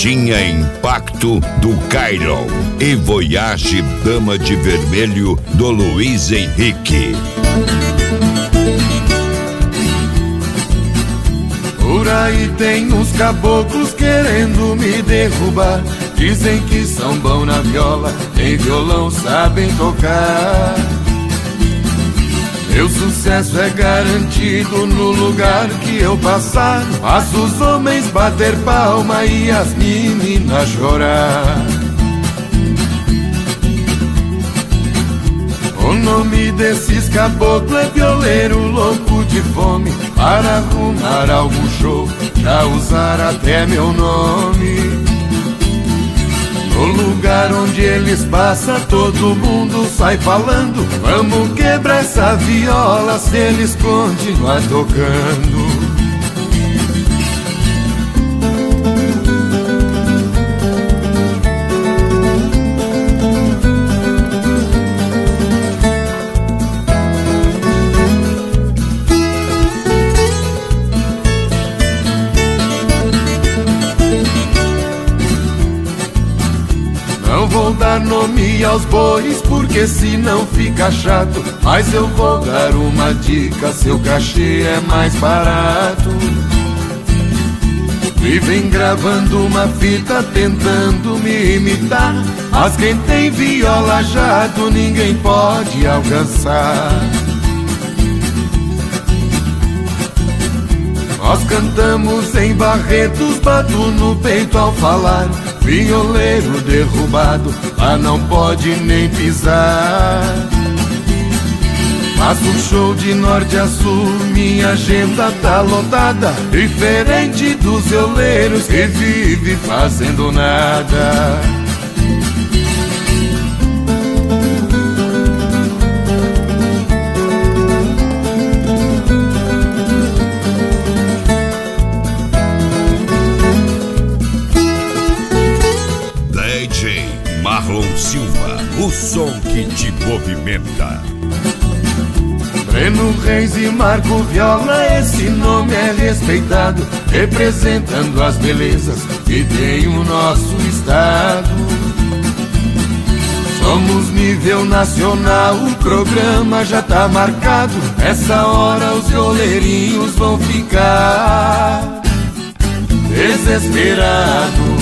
Tinha Impacto do Cairon e Voyage Dama de Vermelho do Luiz Henrique. Por aí tem uns caboclos querendo me derrubar. Dizem que são bons na viola, em violão sabem tocar. Meu sucesso é garantido no lugar que eu passar. Faço os homens bater palma e as meninas chorar. O nome desses caboclos é violeiro louco de fome. Para arrumar algum show, já usar até meu nome. No lugar onde eles passam, todo mundo sai falando: vamos quebrar essa viola se eles continuar tocando. Vou dar nome aos bois, porque senão fica chato. Mas eu vou dar uma dica: seu cachê é mais barato. Vivem gravando uma fita tentando me imitar, mas quem tem viola jato ninguém pode alcançar. Nós cantamos em Barretos, bato no peito ao falar. Violeiro derrubado, lá não pode nem pisar. Faço um show de norte a sul, minha agenda tá lotada. Diferente dos violeiros que vive fazendo nada. Marlon Silva, o som que te movimenta. Breno Reis e Marco Viola, esse nome é respeitado, representando as belezas que tem o nosso estado. Somos nível nacional, o programa já tá marcado. Essa hora os violeirinhos vão ficar desesperados.